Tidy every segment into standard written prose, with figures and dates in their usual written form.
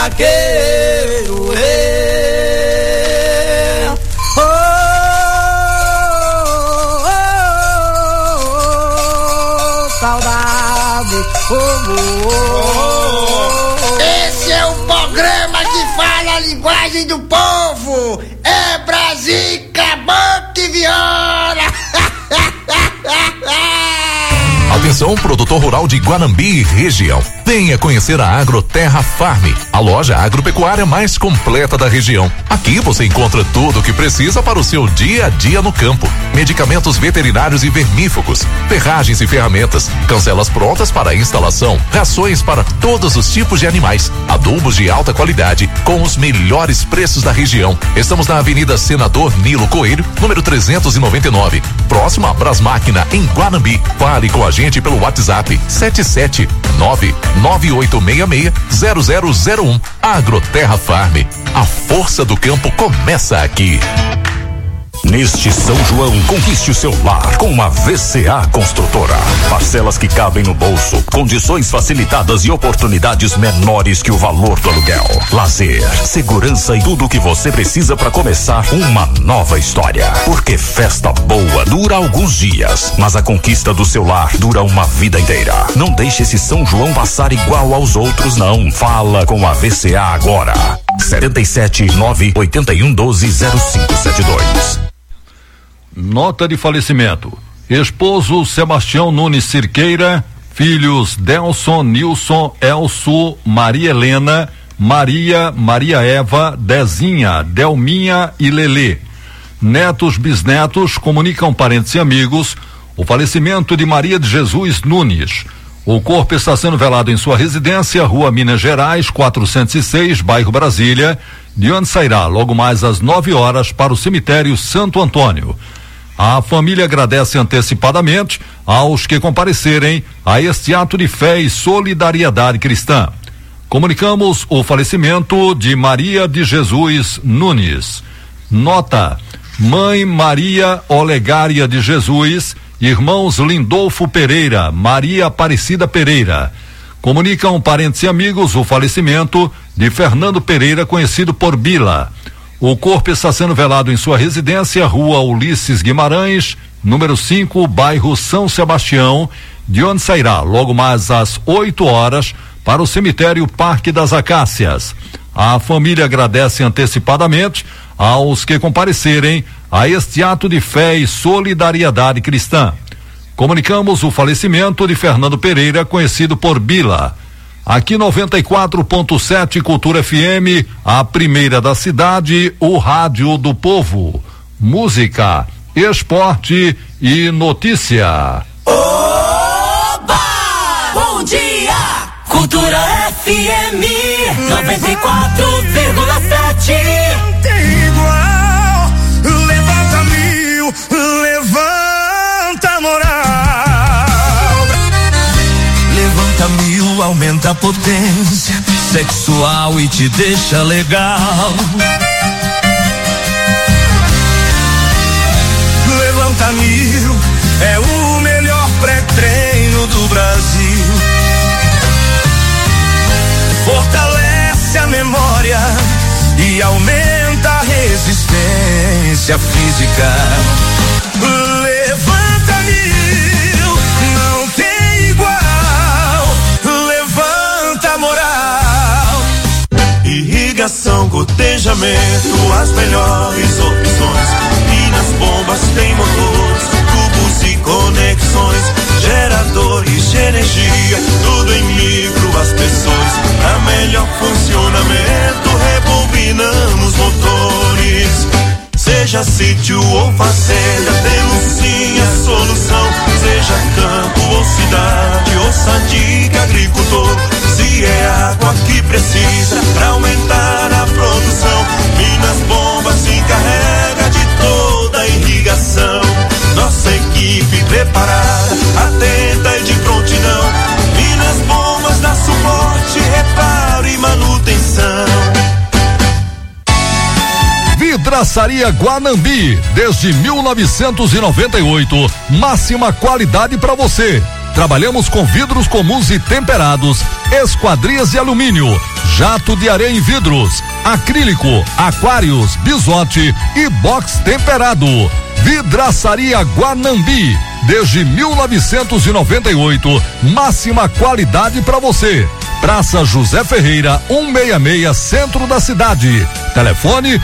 vaqueiro, saudade, Esse é o programa que fala a linguagem do povo. É Brasica, Bota e Viola. Atenção, produtor rural de Guanambi e região. Venha conhecer a Agroterra Farm, a loja agropecuária mais completa da região. Aqui você encontra tudo o que precisa para o seu dia a dia no campo. Medicamentos veterinários e vermífugos, ferragens e ferramentas, cancelas prontas para instalação, rações para todos os tipos de animais, adubos de alta qualidade com os melhores preços da região. Estamos na Avenida Senador Nilo Coelho, número 399, próximo a Brasmáquina, em Guanambi. Fale com a gente pelo WhatsApp 77998660001. Agroterra Farm. A força do campo começa aqui. Neste São João, conquiste o seu lar com a VCA Construtora. Parcelas que cabem no bolso, condições facilitadas e oportunidades menores que o valor do aluguel. Lazer, segurança e tudo o que você precisa para começar uma nova história. Porque festa boa dura alguns dias, mas a conquista do seu lar dura uma vida inteira. Não deixe esse São João passar igual aos outros, não. Fala com a VCA agora. 77981120572. Nota de falecimento: esposo Sebastião Nunes Cirqueira, filhos Delson, Nilson, Elso, Maria Helena, Maria Eva, Dezinha, Delminha e Lelê. Netos, bisnetos comunicam parentes e amigos o falecimento de Maria de Jesus Nunes. O corpo está sendo velado em sua residência, Rua Minas Gerais, 406, bairro Brasília, de onde sairá logo mais às 9 horas para o cemitério Santo Antônio. A família agradece antecipadamente aos que comparecerem a este ato de fé e solidariedade cristã. Comunicamos o falecimento de Maria de Jesus Nunes. Nota: Mãe Maria Olegária de Jesus, irmãos Lindolfo Pereira, Maria Aparecida Pereira. Comunicam parentes e amigos o falecimento de Fernando Pereira, conhecido por Bila. O corpo está sendo velado em sua residência, Rua Ulisses Guimarães, número 5, bairro São Sebastião, de onde sairá logo mais às 8 horas para o cemitério Parque das Acácias. A família agradece antecipadamente aos que comparecerem a este ato de fé e solidariedade cristã. Comunicamos o falecimento de Fernando Pereira, conhecido por Bila. Aqui 94.7 Cultura FM, a primeira da cidade, o rádio do povo. Música, esporte e notícia. Oba! Bom dia! Cultura FM 94,7. Tem igual, levanta mil, levanta moral. Levanta mil, aumenta a potência sexual e te deixa legal. Levanta mil, é o melhor pré-treino do Brasil. Fortalece a memória e aumenta a resistência física. Levanta mil, não tem igual. Levanta a moral. Irrigação, gotejamento, as melhores opções. E nas bombas tem motores, tubos e conexões, geradores de energia, tudo em microaspersões. Para melhor funcionamento, rebobinamos motores. Seja sítio ou fazenda, temos sim a solução. Seja campo ou cidade, ouça a dica agricultor. Se é água que precisa pra aumentar a produção, Minas Bombas se encarrega de toda a irrigação. Nossa equipe preparada, atenta e de prontidão. Minas Bombas dá suporte, reparo e manutenção. Vidraçaria Guanambi, desde 1998, máxima qualidade para você. Trabalhamos com vidros comuns e temperados, esquadrias de alumínio, jato de areia em vidros, acrílico, aquários, bisote e box temperado. Vidraçaria Guanambi, desde 1998, máxima qualidade para você. Praça José Ferreira, 166, centro da cidade. Telefone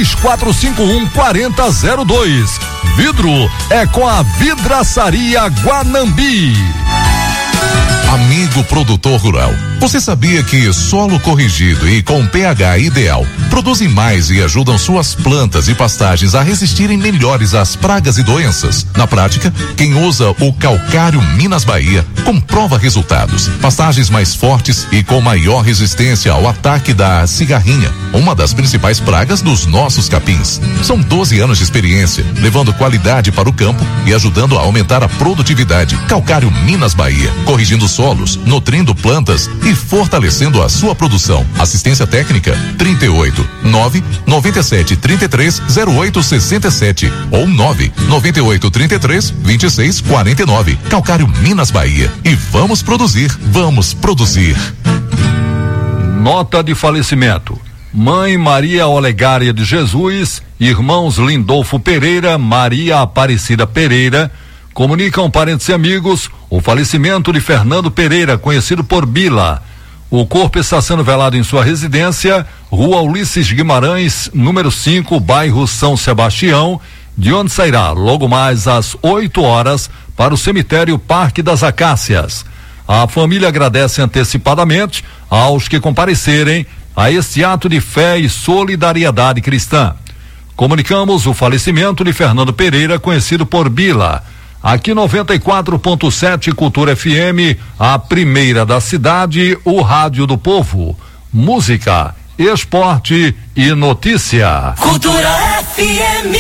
3451-4002. Vidro é com a Vidraçaria Guanambi. Amigo produtor rural, você sabia que solo corrigido e com pH ideal produzem mais e ajudam suas plantas e pastagens a resistirem melhores às pragas e doenças? Na prática, quem usa o Calcário Minas Bahia comprova resultados. Pastagens mais fortes e com maior resistência ao ataque da cigarrinha, uma das principais pragas dos nossos capins. São 12 anos de experiência, levando qualidade para o campo e ajudando a aumentar a produtividade. Calcário Minas Bahia, corrigindo solos, nutrindo plantas e fortalecendo a sua produção. Assistência técnica 38 9 97 33 08 67 ou 9 98 33 26 49. Calcário Minas Bahia. E vamos produzir, vamos produzir. Nota de falecimento: Mãe Maria Olegária de Jesus, irmãos Lindolfo Pereira, Maria Aparecida Pereira, comunicam parentes e amigos o falecimento de Fernando Pereira, conhecido por Bila. O corpo está sendo velado em sua residência, Rua Ulisses Guimarães, número 5, bairro São Sebastião, de onde sairá logo mais às 8 horas para o cemitério Parque das Acácias. A família agradece antecipadamente aos que comparecerem a este ato de fé e solidariedade cristã. Comunicamos o falecimento de Fernando Pereira, conhecido por Bila. Aqui 94.7 Cultura FM, a primeira da cidade, o rádio do povo. Música, esporte e notícia. Cultura FM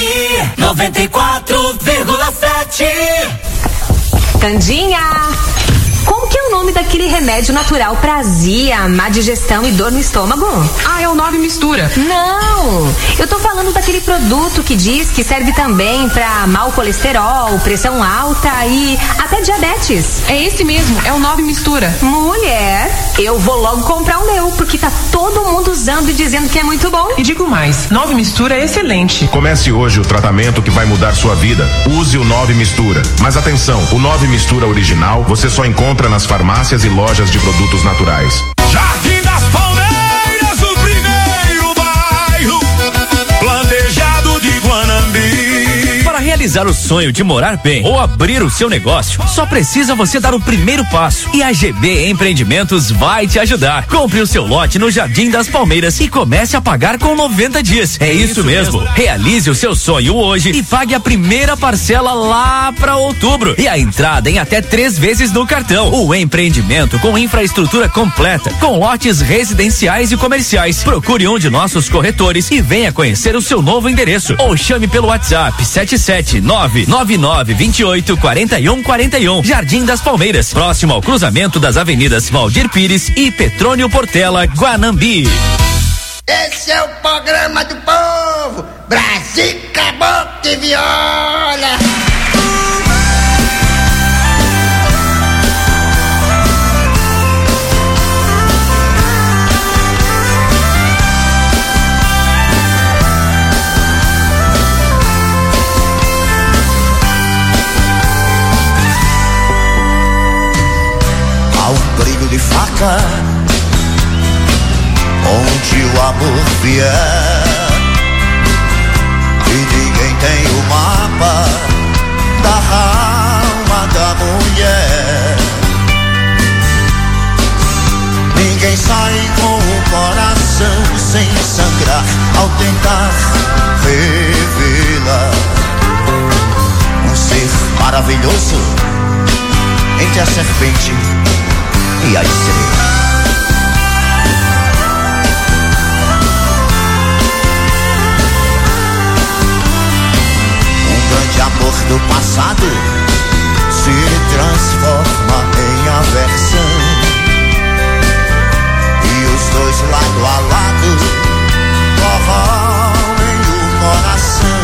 94,7. Candinha, como que é o nome daquele remédio natural pra azia, má digestão e dor no estômago? Ah, é o 9 Mistura. Não, eu tô falando daquele produto que diz que serve também pra mau colesterol, pressão alta e até diabetes. É esse mesmo, é o 9 Mistura. Mulher, eu vou logo comprar o meu, porque tá todo mundo usando e dizendo que é muito bom. E digo mais, 9 Mistura é excelente. Comece hoje o tratamento que vai mudar sua vida. Use o 9 Mistura. Mas atenção, o 9 Mistura original você só encontra nas farmácias e lojas de produtos naturais. Jardim das Palmeiras, o primeiro bairro planejado de Guanambi. Para realizar o sonho de morar bem ou abrir o seu negócio, só precisa você dar o primeiro passo. E a GB Empreendimentos vai te ajudar. Compre o seu lote no Jardim das Palmeiras e comece a pagar com 90 dias. É isso mesmo. Realize o seu sonho hoje e pague a primeira parcela lá para outubro. E a entrada em até 3 vezes no cartão. O empreendimento com infraestrutura completa, com lotes residenciais e comerciais. Procure um de nossos corretores e venha conhecer o seu novo endereço. Ou chame pelo WhatsApp 77999284141. Jardim das Palmeiras, próximo ao cruzamento das avenidas Valdir Pires e Petrônio Portela, Guanambi. Esse é o programa do povo, Brasil, Caboclo e Viola. Ao brilho de faca, onde o amor vier, e ninguém tem o mapa da alma da mulher. Ninguém sai com o coração sem sangrar ao tentar revelar um ser maravilhoso entre a serpente e a estrela. Um grande amor do passado se transforma em aversão, e os dois lado a lado corroem o coração.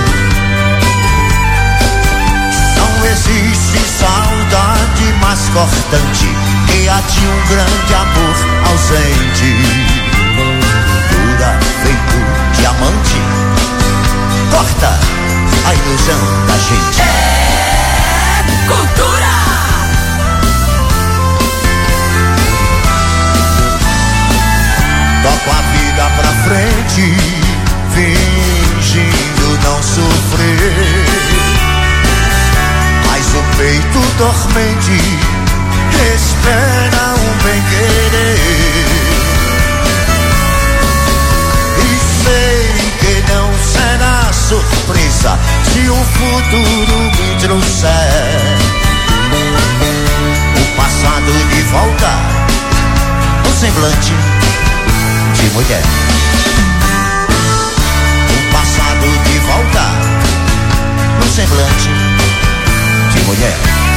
Não existe saudade mais cortante que a de um grande amor ausente. mente, fingindo não sofrer. Mas o peito dormente espera um bem-querer. E sei que não será surpresa se o futuro me trouxer o passado de volta, no semblante de mulher. O passado de volta, no semblante de mulher.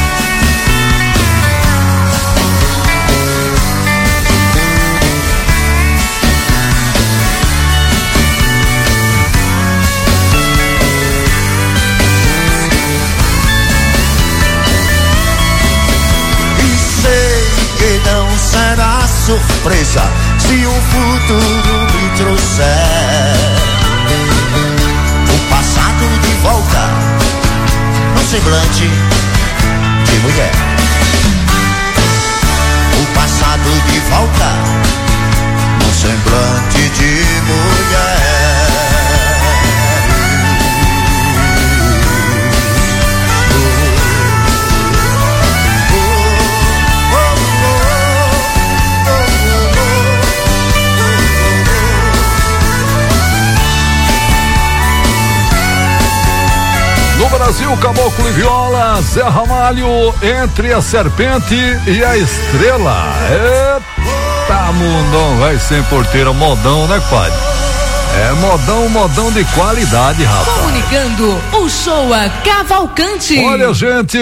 Não será surpresa se o futuro me trouxer o passado de volta, no semblante de mulher. O passado de volta, no semblante de mulher. No Brasil, Caboclo e Viola, Zé Ramalho, Entre a Serpente e a Estrela. Eita, mundão, vai sem porteira, modão, né, padre? É modão de qualidade, rapaz. Comunicando o show a Cavalcante. Olha, gente,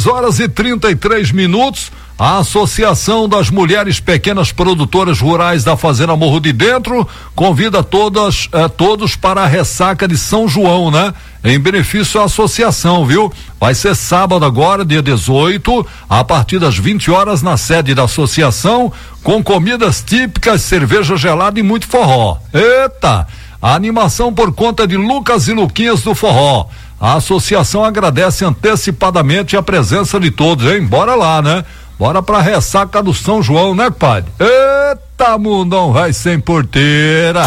6h33. A Associação das Mulheres Pequenas Produtoras Rurais da Fazenda Morro de Dentro convida todos para a ressaca de São João, né? Em benefício à associação, viu? Vai ser sábado agora, dia 18, a partir das 20 horas na sede da associação, com comidas típicas, cerveja gelada e muito forró. Eita! A animação por conta de Lucas e Luquinhas do Forró. A associação agradece antecipadamente a presença de todos, hein? Bora lá, né? Bora pra ressaca do São João, né, padre? Eita, mundão, vai sem porteira.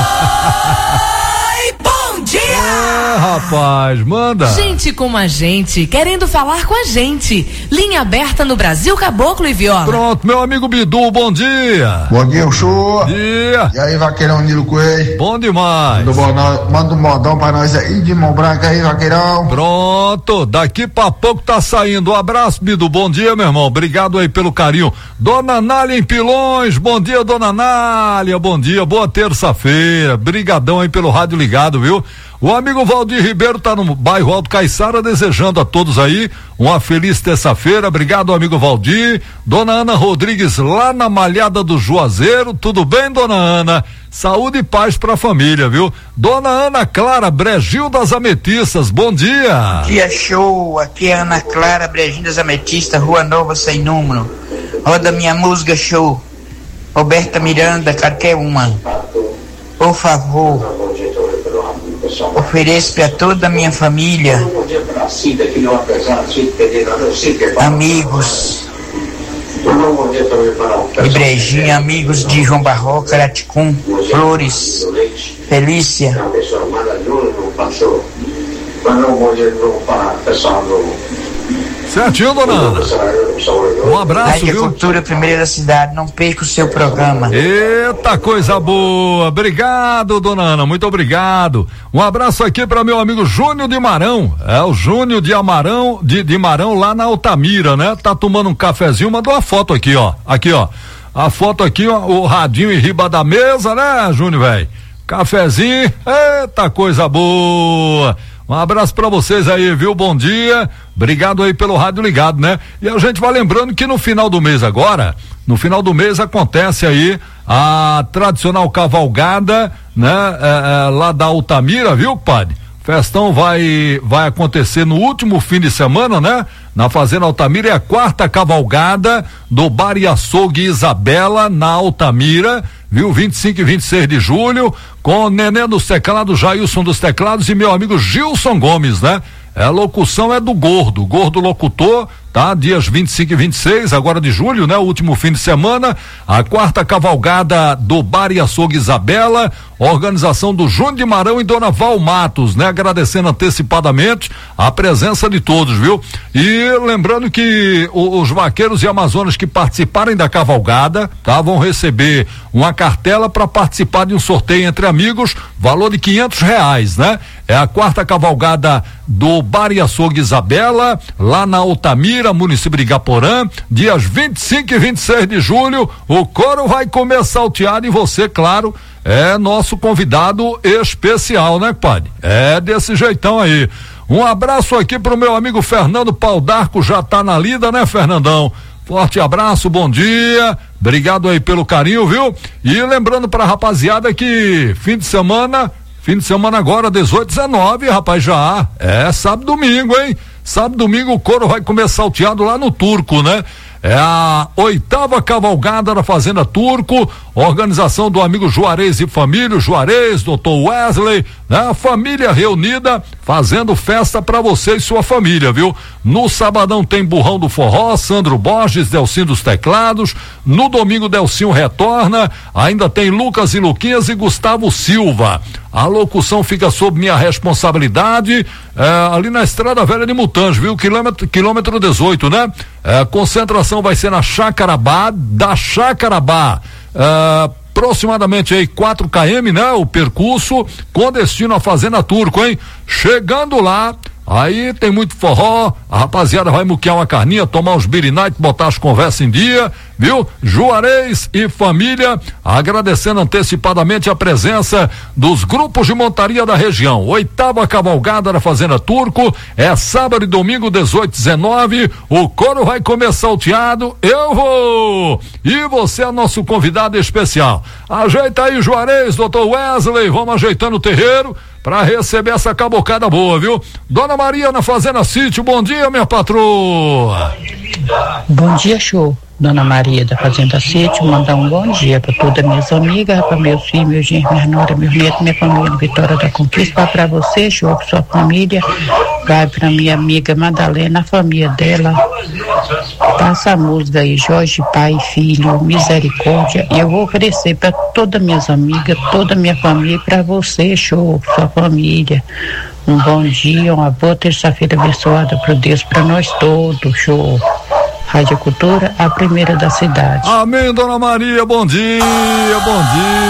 Oi, bom dia! Rapaz, manda. Gente como a gente, querendo falar com a gente. Linha aberta no Brasil, Caboclo e Viola. Pronto, meu amigo Bidu, bom dia. Bom dia, show. Dia. E aí, vaqueirão Nilo Coelho? Bom demais. Manda um modão pra nós aí de mão branca aí, vaqueirão. Pronto, daqui pra pouco tá saindo. Um abraço, Bidu, bom dia, meu irmão. Obrigado aí pelo carinho. Dona Nália em Pilões, bom dia, Dona Nália, bom dia, boa terça-feira. Brigadão aí pelo rádio ligado, viu? O amigo Valdir Ribeiro tá no bairro Alto Caiçara, desejando a todos aí uma feliz terça-feira. Obrigado, amigo Valdir. Dona Ana Rodrigues, lá na Malhada do Juazeiro. Tudo bem, Dona Ana? Saúde e paz pra família, viu? Dona Ana Clara, Brejinho das Ametistas, bom dia. Dia show, aqui é Ana Clara, Brejinho das Ametistas, Rua Nova Sem Número. Roda minha música show. Roberta Miranda, qualquer uma. Por favor. Ofereço para toda a minha família, amigos de Brejinho, amigos de João Barroca, Caraticum, Flores, Felícia. Certinho, Dona Ana. Um abraço, Rádio viu? Cultura Primeira da Cidade, não perca o seu programa. Eita, coisa boa. Obrigado, Dona Ana, muito obrigado. Um abraço aqui para meu amigo Júnior de Marão. É o Júnior de Amarão, de Marão, lá na Altamira, né? Tá tomando um cafezinho, mandou uma foto aqui, ó. Aqui, ó. A foto aqui, ó, o radinho em riba da mesa, né, Júnior, velho? Cafezinho, eita, coisa boa. Um abraço pra vocês aí, viu? Bom dia. Obrigado aí pelo rádio ligado, né? E a gente vai lembrando que no final do mês agora, no final do mês acontece aí a tradicional cavalgada, né? Lá da Altamira, viu, padre? Festão vai acontecer no último fim de semana, né? Na Fazenda Altamira, é a 4ª cavalgada do Bar e Açougue Isabela, na Altamira, viu? 25 e 26 de julho, com o Nenê dos Teclados, Jailson dos Teclados e meu amigo Gilson Gomes, né? A locução é do Gordo locutor, tá? Dias 25 e 26, agora de julho, né? O último fim de semana, a 4ª cavalgada do Bar e Açougue Isabela, organização do Júnior de Marão e Dona Val Matos, né? Agradecendo antecipadamente a presença de todos, viu? E lembrando que os vaqueiros e amazonas que participarem da cavalgada, tá? Vão receber uma cartela para participar de um sorteio entre amigos, valor de R$500, né? É a 4ª cavalgada do Bar e Açougue Isabela, lá na Altamira, município de Igaporã, dias 25 e 26 de julho, o coro vai comer salteado e você, claro, é nosso convidado especial, né, padre? É desse jeitão aí. Um abraço aqui pro meu amigo Fernando Paudarco, já tá na lida, né, Fernandão? Forte abraço, bom dia, obrigado aí pelo carinho, viu? E lembrando pra rapaziada que fim de semana agora, 18, 19, rapaz, já, sábado, domingo, hein? Sábado, domingo o couro vai comer salteado lá no Turco, né? É a 8ª cavalgada da Fazenda Turco, organização do amigo Juarez e família, Juarez, doutor Wesley, né? A família reunida, fazendo festa pra você e sua família, viu? No sabadão tem Burrão do Forró, Sandro Borges, Delcinho dos Teclados, no domingo Delcinho retorna, ainda tem Lucas e Luquinhas e Gustavo Silva. A locução fica sob minha responsabilidade, ali na Estrada Velha de Mutange, viu? Quilômetro 18, né? Concentração vai ser na Chácara-Bá, aproximadamente aí 4 km, né? O percurso com destino à Fazenda Turco, hein? Chegando lá, aí tem muito forró, a rapaziada vai muquear uma carninha, tomar uns birinite, botar as conversas em dia, viu? Juarez e família, agradecendo antecipadamente a presença dos grupos de montaria da região. 8ª cavalgada da Fazenda Turco, é sábado e domingo, 18, 19, o couro vai comer salteado, eu vou! E você é nosso convidado especial. Ajeita aí, Juarez, doutor Wesley, vamos ajeitando o terreiro para receber essa cabocada boa, viu? Dona Maria na Fazenda Sítio, bom dia, minha patroa. Bom dia, show. Dona Maria da Fazenda Sítio, mandar um bom dia para todas minhas amigas, para meus filhos, meus genros, minha nora, meus netos, minha família no Vitória da Conquista, para você, show, sua família, vai para minha amiga Madalena, a família dela. Passa a música aí, Jorge, pai, filho, misericórdia, e eu vou oferecer para todas minhas amigas, toda a minha família, para você, show, sua família. Um bom dia, uma boa terça-feira abençoada por Deus, para nós todos, show. Rádio Cultura, a primeira da cidade. Amém, Dona Maria, bom dia, bom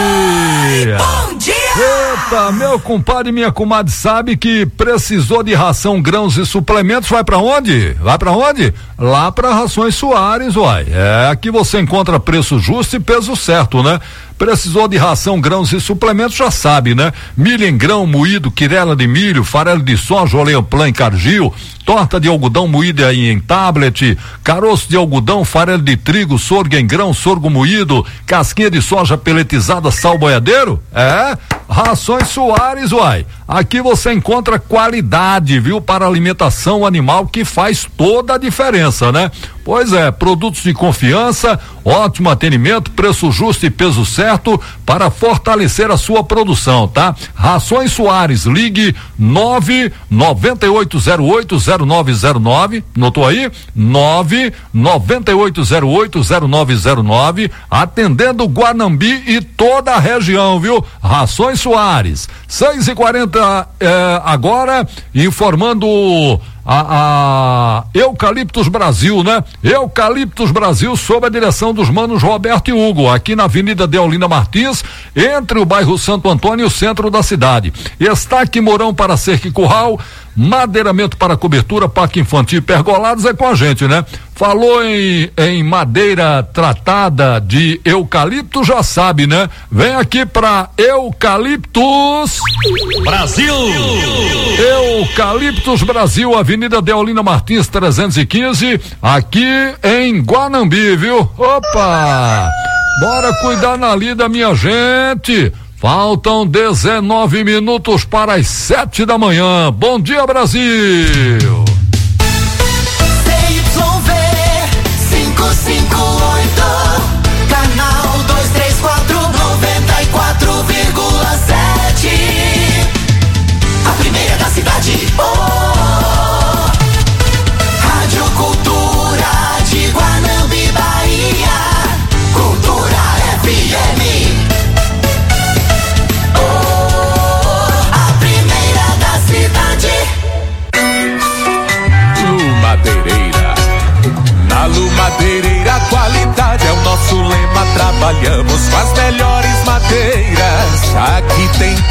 dia. Bom dia. Eita, meu compadre e minha comadre sabe que precisou de ração, grãos e suplementos, vai pra onde? Vai pra onde? Lá pra Rações Soares, uai. Aqui você encontra preço justo e peso certo, né? Precisou de ração, grãos e suplementos, já sabe, né? Milho em grão moído, quirela de milho, farelo de soja, oleoplan em cargil, torta de algodão moída aí em tablet, caroço de algodão, farelo de trigo, sorgo em grão, sorgo moído, casquinha de soja peletizada, sal boiadeiro? Rações Soares, uai. Aqui você encontra qualidade, viu? Para alimentação animal, que faz toda a diferença, né? Pois é, produtos de confiança, ótimo atendimento, preço justo e peso certo para fortalecer a sua produção, tá? Rações Soares, ligue 998080909, notou aí? 998080909, atendendo Guanambi e toda a região, viu? Rações Soares, 6h40 agora, informando a Eucaliptus Brasil, né? Eucaliptus Brasil, sob a direção dos manos Roberto e Hugo, aqui na Avenida Deolinda Martins, entre o bairro Santo Antônio e o centro da cidade. Estaque Mourão para cerca e curral, madeiramento para cobertura, parque infantil e pergolados, é com a gente, né? Falou em madeira tratada de eucalipto, já sabe, né? Vem aqui pra Eucaliptus Brasil. Eucaliptus Brasil, Avenida Deolinda Martins 315, aqui em Guanambi, viu? Opa! Bora cuidar na lida, minha gente. Faltam 19 minutos para as 7 da manhã. Bom dia, Brasil! CYV 558, canal 234, 94,7. A primeira da cidade. Rádio Cultura.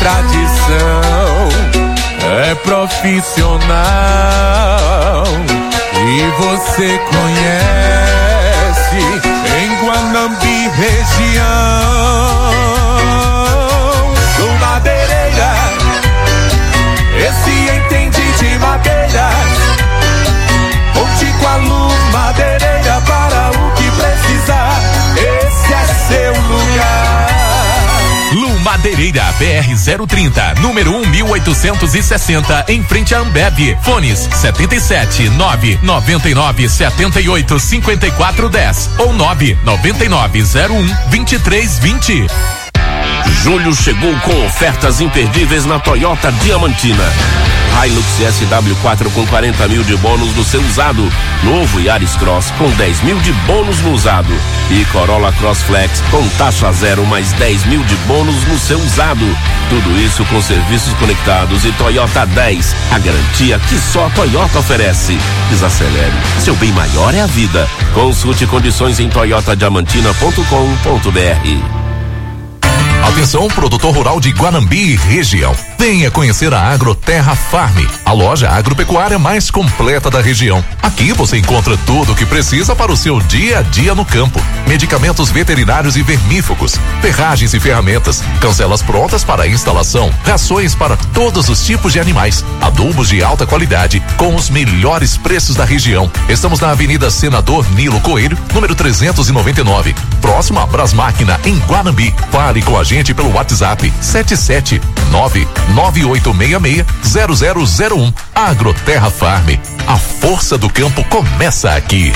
tradição, é profissional e você conhece em Guanambi região. Do Madeireira, esse entende de madeiras. Conte com a Lu Madeireira para o que precisar. Esse é seu lugar. Lu Madeireira, BR-030, número 1860, em frente a Ambev. Fones 77 999 78 54 10 ou 999 01 23 20. Julho chegou com ofertas imperdíveis na Toyota Diamantina. Hilux SW4 com 40 mil de bônus no seu usado. Novo Yaris Cross com 10 mil de bônus no usado. E Corolla Cross Flex com taxa zero mais 10 mil de bônus no seu usado. Tudo isso com serviços conectados e Toyota 10. A garantia que só a Toyota oferece. Desacelere. Seu bem maior é a vida. Consulte condições em toyotadiamantina.com.br. Atenção, produtor rural de Guanambi e região. Venha conhecer a Agroterra Farm, a loja agropecuária mais completa da região. Aqui você encontra tudo o que precisa para o seu dia a dia no campo. Medicamentos veterinários e vermífugos, ferragens e ferramentas, cancelas prontas para instalação, rações para todos os tipos de animais, adubos de alta qualidade com os melhores preços da região. Estamos na Avenida Senador Nilo Coelho, número 399, próximo a Brasmáquina, em Guanambi. Fale com a gente pelo WhatsApp 77998660001. Agroterra Farm. A força do campo começa aqui.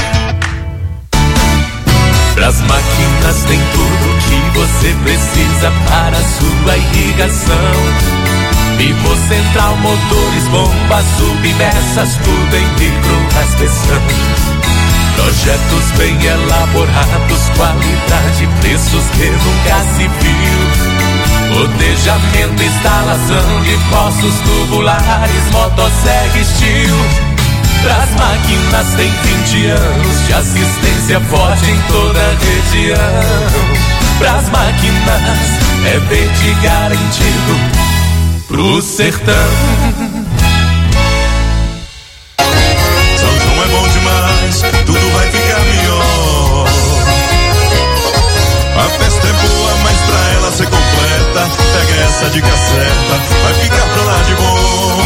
Pras máquinas tem tudo que você precisa para sua irrigação. Pivo central, motores, bombas, submersas, tudo em micro-raspeção. Projetos bem elaborados, qualidade, preços que nunca se viu. Rotejamento, instalação de poços tubulares, motosserra Steel. Pras máquinas tem 20 anos de assistência forte em toda a região. Pras máquinas é verde garantido pro sertão. São João é bom demais, tudo vai ficar melhor. A festa é boa, mas pra ela ser completa, pega essa dica certa, vai ficar pra lá de bom.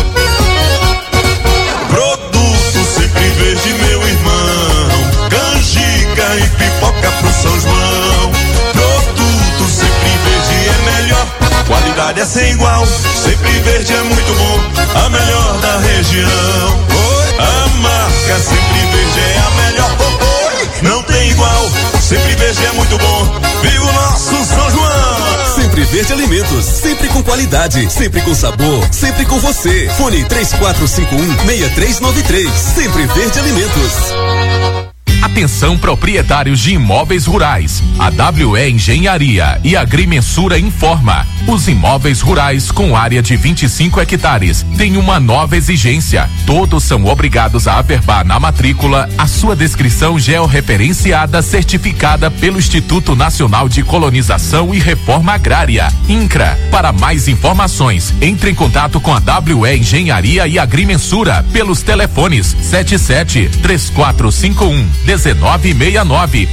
Produto sempre verde, meu irmão, canjica e pipoca pro São João. Produto sempre verde é melhor, qualidade é sem igual, sempre verde é muito bom, a melhor da região. A marca sempre verde é a melhor, não tem igual, sempre verde é muito bom, viva o nosso São João. Sempre Verde Alimentos, sempre com qualidade, sempre com sabor, sempre com você. Fone 3451-6393, Sempre Verde Alimentos. Atenção, proprietários de imóveis rurais. A WE Engenharia e Agrimensura informa: os imóveis rurais com área de 25 hectares têm uma nova exigência. Todos são obrigados a averbar na matrícula a sua descrição georreferenciada certificada pelo Instituto Nacional de Colonização e Reforma Agrária, INCRA. Para mais informações, entre em contato com a WE Engenharia e Agrimensura pelos telefones 77-3451-1969,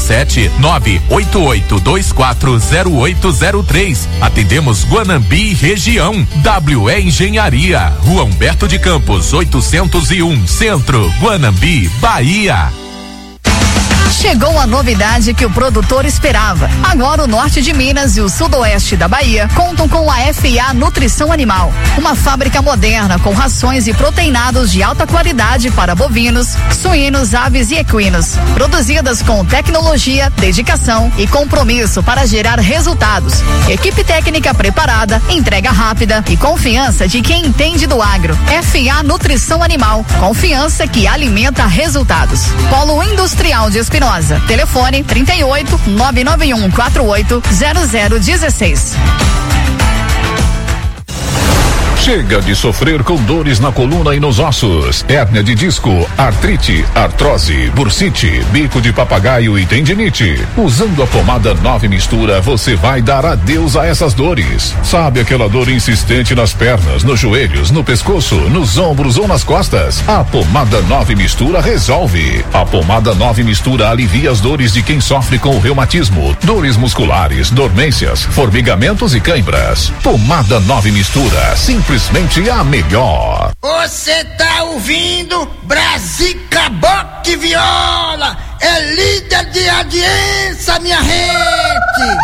77988240803. Atendemos Guanambi e região. WE Engenharia, Rua Humberto de Campos, 801, Centro, Guanambi, Bahia. Chegou a novidade que o produtor esperava. Agora o norte de Minas e o sudoeste da Bahia contam com a FA Nutrição Animal, uma fábrica moderna com rações e proteinados de alta qualidade para bovinos, suínos, aves e equinos, produzidas com tecnologia, dedicação e compromisso para gerar resultados. Equipe técnica preparada, entrega rápida e confiança de quem entende do agro. FA Nutrição Animal, confiança que alimenta resultados. Polo Industrial de Espinosa. Telefone 38 991 48 0016. Chega de sofrer com dores na coluna e nos ossos, hérnia de disco, artrite, artrose, bursite, bico de papagaio e tendinite. Usando a pomada 9 Mistura, você vai dar adeus a essas dores. Sabe aquela dor insistente nas pernas, nos joelhos, no pescoço, nos ombros ou nas costas? A pomada 9 Mistura resolve. A pomada 9 Mistura alivia as dores de quem sofre com o reumatismo, dores musculares, dormências, formigamentos e cãibras. Pomada 9 Mistura, simplesmente a melhor. Você tá ouvindo Brasica Boca e Viola, é líder de audiência, minha gente.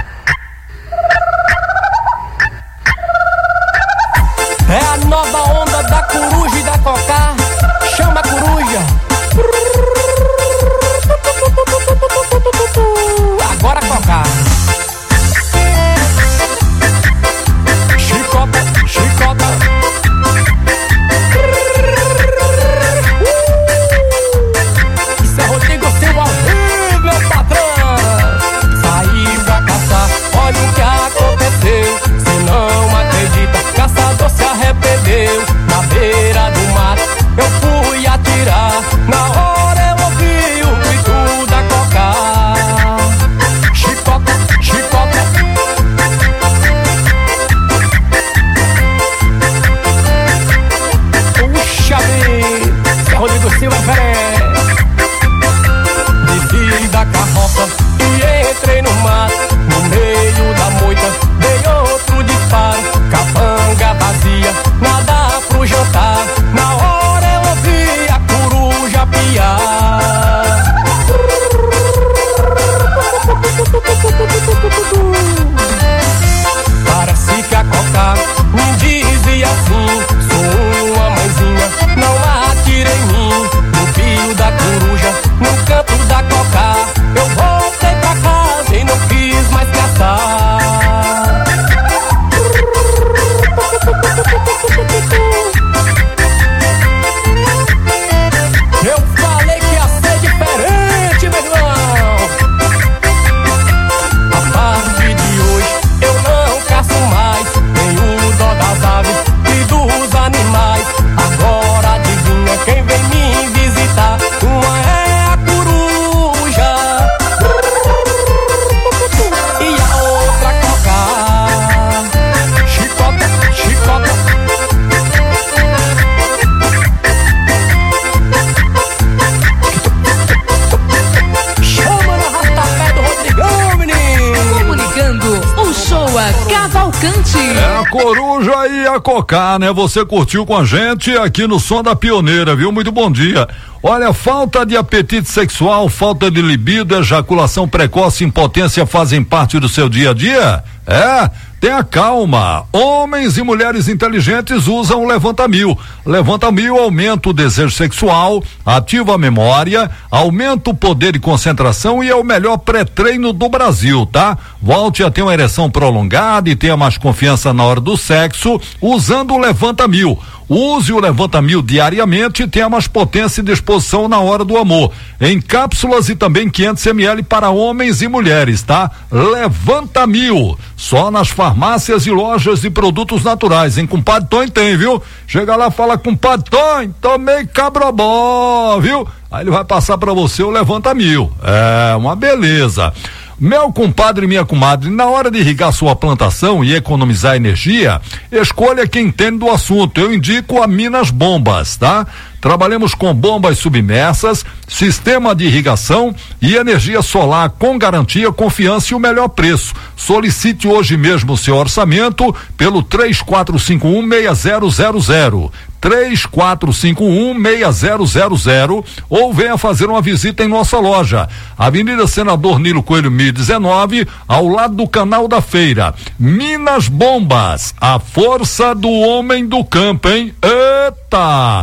É a nova onda da coruja e da cocá, chama a coruja. Agora cocá. Isso é Rodrigo Silva ao vivo, meu patrão. Saí pra caçar, olha o que aconteceu. Se não acredita, caçador se arrependeu. Na beira do mato, eu fui atirar. Na hora eu ouvi o grito da cocá. Chicota, chicota. Rodrigo Silva Feré. Desci da carroça e entrei no mato. No meio da moita dei outro disparo. Capanga vazia, nada pro jantar. Na hora eu ouvi a coruja piar. Parece que a coca me dizia assim: sou uma mãezinha, não atire em mim. No pio da coruja, no canto da coca, eu voltei pra casa e não quis mais caçar. Eu falei que ia ser diferente, meu irmão. A partir de hoje eu não caço mais. Tenho dó das aves e dos animais. Agora adivinha quem vem me visitar? Uma é a coruja e a outra coca. Chicota, chicota. Chama no rastapé do Rodrigão, menino. Comunicando o show a Cavalcante. É a coruja e a cocá, né? Você curtiu com a gente aqui no Som da Pioneira, viu? Muito bom dia. Olha, falta de apetite sexual, falta de libido, ejaculação precoce e impotência fazem parte do seu dia a dia? Tenha calma. Homens e mulheres inteligentes usam o Levanta-Mil. Levanta-Mil aumenta o desejo sexual, ativa a memória, aumenta o poder de concentração e é o melhor pré-treino do Brasil, tá? Volte a ter uma ereção prolongada e tenha mais confiança na hora do sexo usando o Levanta-Mil. Use o Levanta-Mil diariamente e tenha mais potência e disposição na hora do amor. Em cápsulas e também 500 ml para homens e mulheres, tá? Levanta-Mil. Só nas farmácias e lojas de produtos naturais. Em Compadre Tonho tem, viu? Chega lá, fala: Compadre Tonho, tomei cabrobó, viu? Aí ele vai passar para você o Levanta-Mil. É uma beleza. Meu compadre e minha comadre, na hora de irrigar sua plantação e economizar energia, escolha quem entende do assunto. Eu indico a Minas Bombas, tá? Trabalhamos com bombas submersas, sistema de irrigação e energia solar com garantia, confiança e o melhor preço. Solicite hoje mesmo o seu orçamento pelo 3451-6000. 3451-6000 ou venha fazer uma visita em nossa loja, Avenida Senador Nilo Coelho 1019, ao lado do Canal da Feira. Minas Bombas, a força do homem do campo, hein? Eita!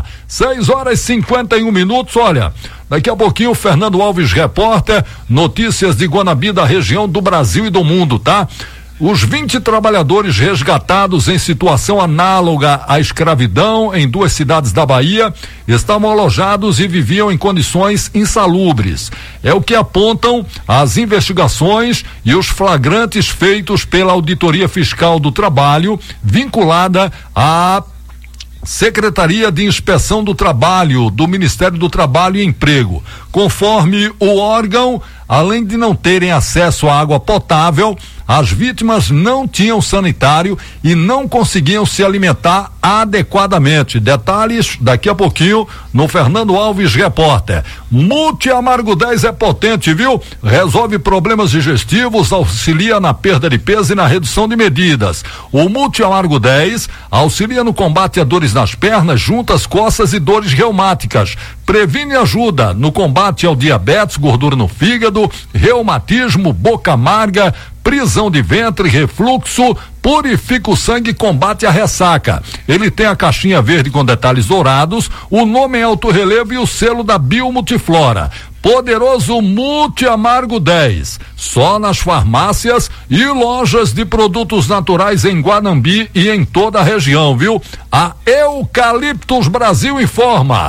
6h51. Olha, daqui a pouquinho o Fernando Alves, repórter, notícias de Guanambi, da região, do Brasil e do mundo, tá? Os 20 trabalhadores resgatados em situação análoga à escravidão em 2 cidades da Bahia estavam alojados e viviam em condições insalubres. É o que apontam as investigações e os flagrantes feitos pela Auditoria Fiscal do Trabalho, vinculada à Secretaria de Inspeção do Trabalho do Ministério do Trabalho e Emprego. Conforme o órgão, além de não terem acesso à água potável, as vítimas não tinham sanitário e não conseguiam se alimentar adequadamente. Detalhes daqui a pouquinho no Fernando Alves Repórter. Multi Amargo 10 é potente, viu? Resolve problemas digestivos, auxilia na perda de peso e na redução de medidas. O Multi Amargo 10 auxilia no combate a dores nas pernas, juntas, costas e dores reumáticas. Previne e ajuda no combate ao diabetes, gordura no fígado, reumatismo, boca amarga, prisão de ventre, refluxo, purifica o sangue e combate a ressaca. Ele tem a caixinha verde com detalhes dourados, o nome é alto relevo e o selo da Biomultiflora. Poderoso Multi Amargo 10, só nas farmácias e lojas de produtos naturais em Guanambi e em toda a região, viu? A Eucaliptus Brasil informa.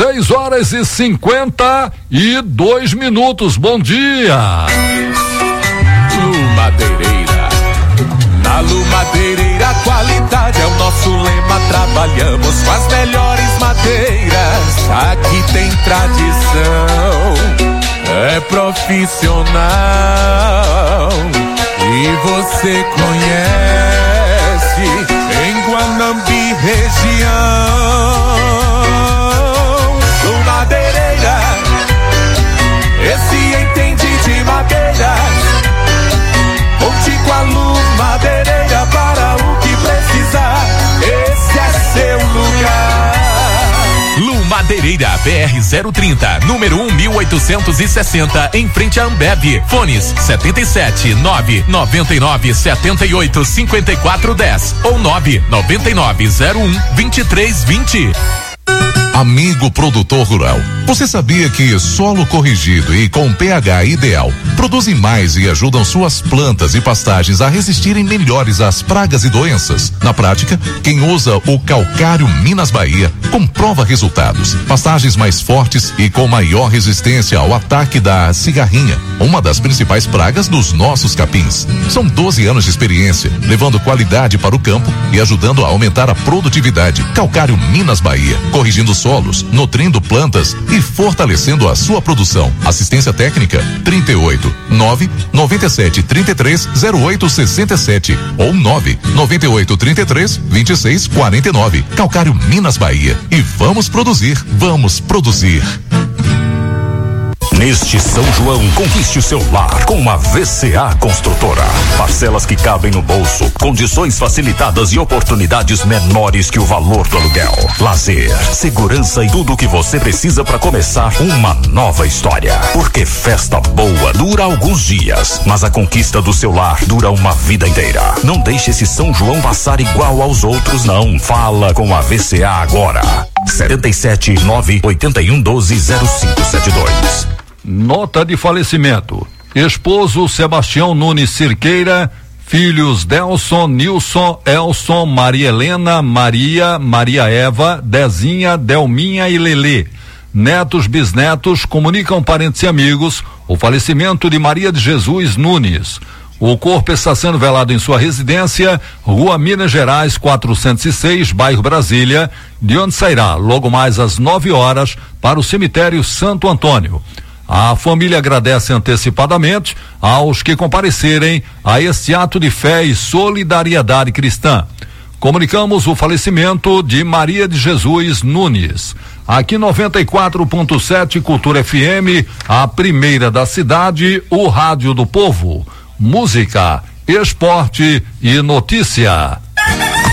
6:52. Bom dia. Madeireira. Na Lu Madeireira, qualidade é o nosso lema. Trabalhamos com as melhores madeiras. Aqui tem tradição, é profissional. E você conhece em Guanambi região. Lu Madeireira, esse entende de madeiras. Conte com a Lu Madeireira para o que precisar. Esse é seu lugar. Lu Madeireira, BR-030, número 1860, em frente a Ambev. Fones 77 999 78 54 10 ou 999 01 23 20. Amigo produtor rural, você sabia que solo corrigido e com pH ideal produzem mais e ajudam suas plantas e pastagens a resistirem melhores às pragas e doenças? Na prática, quem usa o Calcário Minas Bahia comprova resultados. Pastagens mais fortes e com maior resistência ao ataque da cigarrinha, uma das principais pragas dos nossos capins. São 12 anos de experiência, levando qualidade para o campo e ajudando a aumentar a produtividade. Calcário Minas Bahia, corrigindo solos, nutrindo plantas e fortalecendo a sua produção. Assistência técnica 38 9 97 33 08 67 ou 9 98 33 26 49. Calcário Minas Bahia. E vamos produzir, vamos produzir. Neste São João, conquiste o seu lar com uma VCA Construtora. Parcelas que cabem no bolso, condições facilitadas e oportunidades menores que o valor do aluguel. Lazer, segurança e tudo o que você precisa para começar uma nova história. Porque festa boa dura alguns dias, mas a conquista do seu lar dura uma vida inteira. Não deixe esse São João passar igual aos outros, não. Fala com a VCA agora. 77 981 12 0572. Nota de falecimento. Esposo Sebastião Nunes Cirqueira, filhos Delson, Nilson, Elson, Maria Helena, Maria, Maria Eva, Dezinha, Delminha e Lelê. Netos, bisnetos comunicam parentes e amigos o falecimento de Maria de Jesus Nunes. O corpo está sendo velado em sua residência, Rua Minas Gerais 406, bairro Brasília, de onde sairá logo mais às 9 horas para o cemitério Santo Antônio. A família agradece antecipadamente aos que comparecerem a este ato de fé e solidariedade cristã. Comunicamos o falecimento de Maria de Jesus Nunes. Aqui 94.7 Cultura FM, a primeira da cidade, o rádio do povo. Música, esporte e notícia.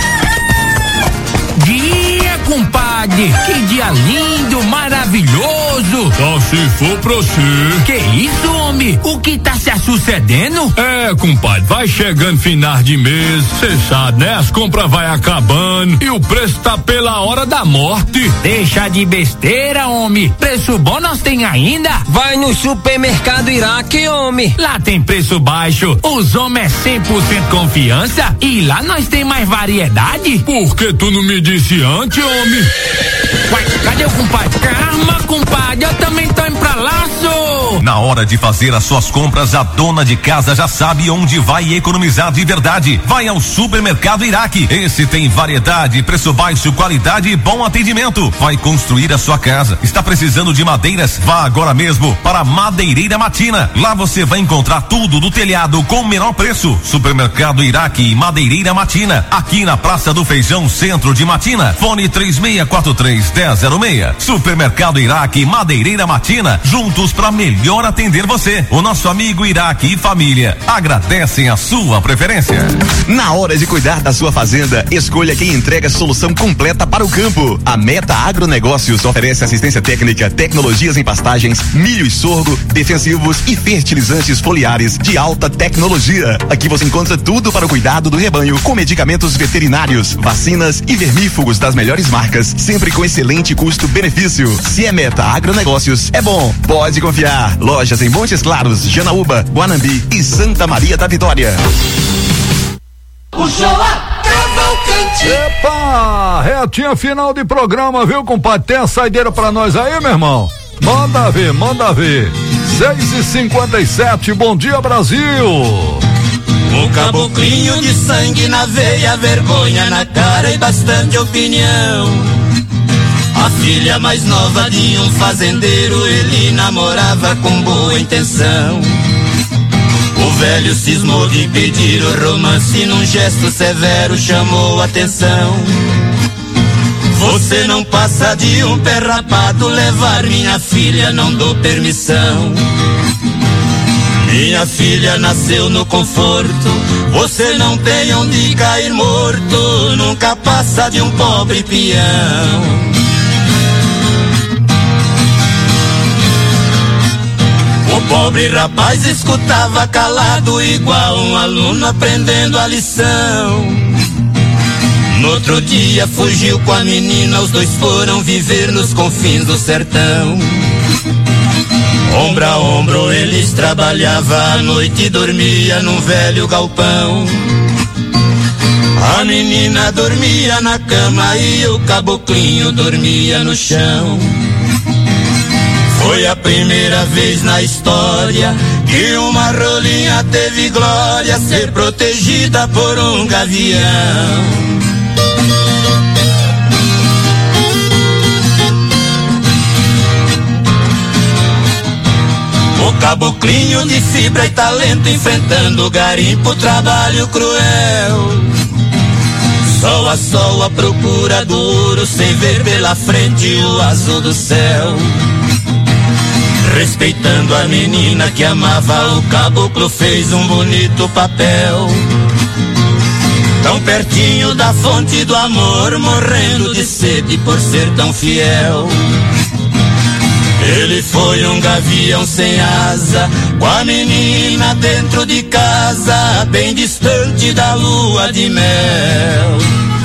Dia, compadre, que dia lindo, maravilhoso. perigoso. Só se for pra você. Que isso, homem? O que tá se sucedendo? Compadre, vai chegando final de mês, cê sabe, né? As compras vai acabando e o preço tá pela hora da morte. Deixa de besteira, homem. Preço bom nós tem ainda? Vai no supermercado Iraque, homem. Lá tem preço baixo, os homens é 100% confiança e lá nós tem mais variedade. Por que tu não me disse antes, homem? Uai, cadê o compadre? Calma, compadre, eu também tô indo pra lá, sô. Na hora de fazer as suas compras, a dona de casa já sabe onde vai economizar de verdade. Vai ao supermercado Iraque. Esse tem variedade, preço baixo, qualidade e bom atendimento. Vai construir a sua casa. Está precisando de madeiras? Vá agora mesmo para a Madeireira Matina. Lá você vai encontrar tudo do telhado com o menor preço. Supermercado Iraque e Madeireira Matina. Aqui na Praça do Feijão, centro de Matina. Fone 3643-1006. Supermercado Iraque e Madeireira Matina. Juntos para melhor atender você. O nosso amigo Iraque e família agradecem a sua preferência. Na hora de cuidar da sua fazenda, escolha quem entrega solução completa para o campo. A Meta Agronegócios oferece assistência técnica, tecnologias em pastagens, milho e sorgo, defensivos e fertilizantes foliares de alta tecnologia. Aqui você encontra tudo para o cuidado do rebanho, com medicamentos veterinários, vacinas e vermífugos das melhores marcas, sempre com excelente custo-benefício. Se é Meta Agronegócios, é bom, pode confiar. Lojas em Montes Claros, Janaúba, Guanambi e Santa Maria da Vitória. Puxou a Cavalcante. Epa, retinha final de programa, viu, compadre? Tem a saideira pra nós aí, meu irmão? Manda ver, manda ver. 6h57, bom dia, Brasil. O caboclinho de sangue na veia, vergonha na cara e bastante opinião. A filha mais nova de um fazendeiro, ele namorava com boa intenção. O velho cismou de pedir o romance, num gesto severo chamou atenção. Você não passa de um pé rapado, levar minha filha não dou permissão. Minha filha nasceu no conforto, você não tem onde cair morto, nunca passa de um pobre peão. O pobre rapaz escutava calado, igual um aluno aprendendo a lição. No outro dia fugiu com a menina, os dois foram viver nos confins do sertão. Ombro a ombro eles trabalhavam, à noite dormia num velho galpão. A menina dormia na cama e o caboclinho dormia no chão. Foi a primeira vez na história que uma rolinha teve glória, ser protegida por um gavião. O caboclinho de fibra e talento, enfrentando o garimpo, trabalho cruel. Sol a sol à procura do ouro, sem ver pela frente o azul do céu. Respeitando a menina que amava, o caboclo fez um bonito papel. Tão pertinho da fonte do amor, morrendo de sede por ser tão fiel. Ele foi um gavião sem asa, com a menina dentro de casa, bem distante da lua de mel.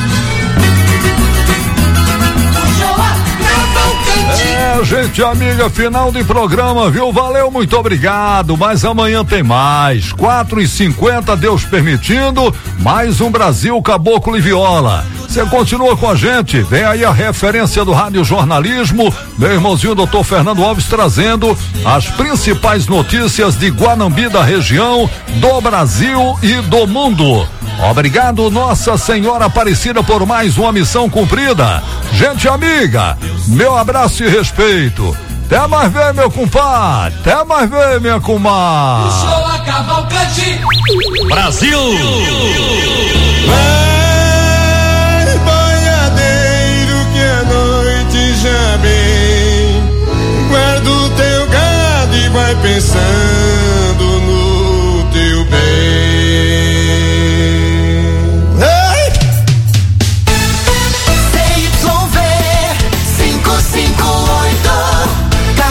Gente amiga, final de programa, viu? Valeu, muito obrigado, mas amanhã tem mais, 4h50, Deus permitindo, mais um Brasil Caboclo e Viola. Você continua com a gente, vem aí a referência do rádio jornalismo, meu irmãozinho Dr. Fernando Alves, trazendo as principais notícias de Guanambi, da região, do Brasil e do mundo. Obrigado, Nossa Senhora Aparecida, por mais uma missão cumprida. Gente amiga, meu abraço e respeito. Até mais ver, meu compadre. Até mais ver, minha comadre. Puxou a Cavalcante. Brasil. Vai, boiadeiro, que a noite já vem. Guarda o teu gado e vai pensando no teu bem. CYV 558,